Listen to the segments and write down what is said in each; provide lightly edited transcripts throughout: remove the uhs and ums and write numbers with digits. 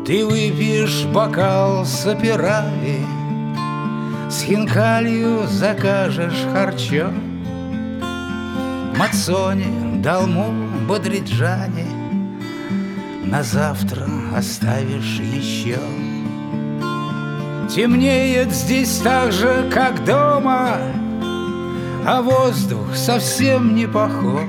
Ты выпьешь бокал с операви, с хинкалью закажешь харчо, Мацони, долму, бадриджани на завтра оставишь еще. Темнеет здесь так же, как дома, а воздух совсем не похож.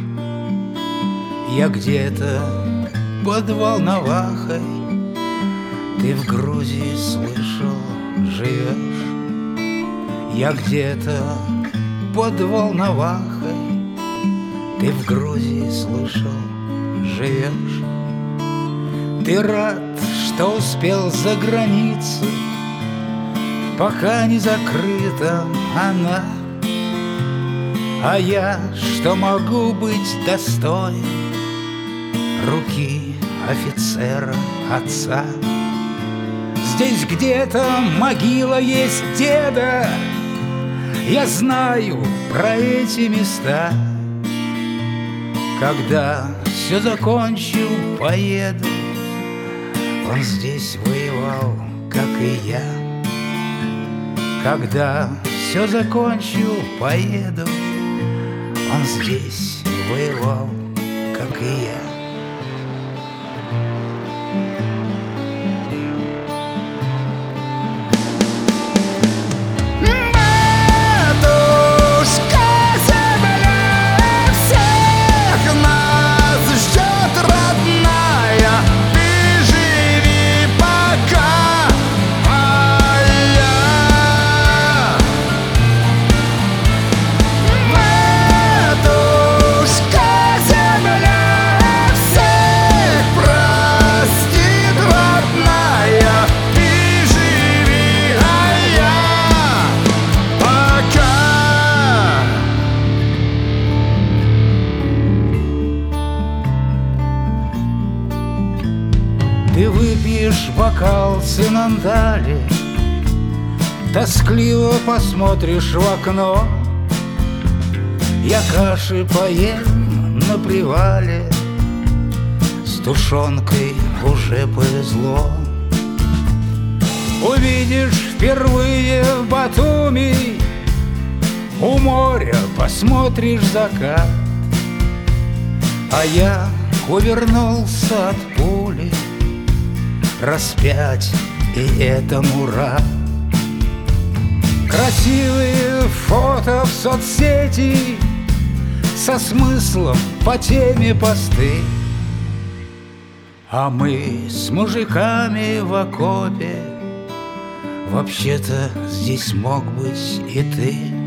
Я где-то под Волновахой, ты в Грузии, слышал, живешь. Я где-то под Волновахой, ты в Грузии, слышал, живешь. Ты рад, что успел за границу, пока не закрыта она. А я, что могу быть достоин руки офицера отца. Здесь где-то могила есть деда, я знаю про эти места. Когда все закончу, поеду, он здесь воевал, как и я. Когда все закончу, поеду, он здесь воевал, как и я. Ты выпьешь бокал цинандали, тоскливо посмотришь в окно. Я каши поем на привале, с тушенкой уже повезло. Увидишь впервые в Батуми, у моря посмотришь закат. А я увернулся от пули, распять, и этому рад. Красивые фото в соцсети со смыслом по теме посты. А мы с мужиками в окопе, вообще-то здесь мог быть и ты.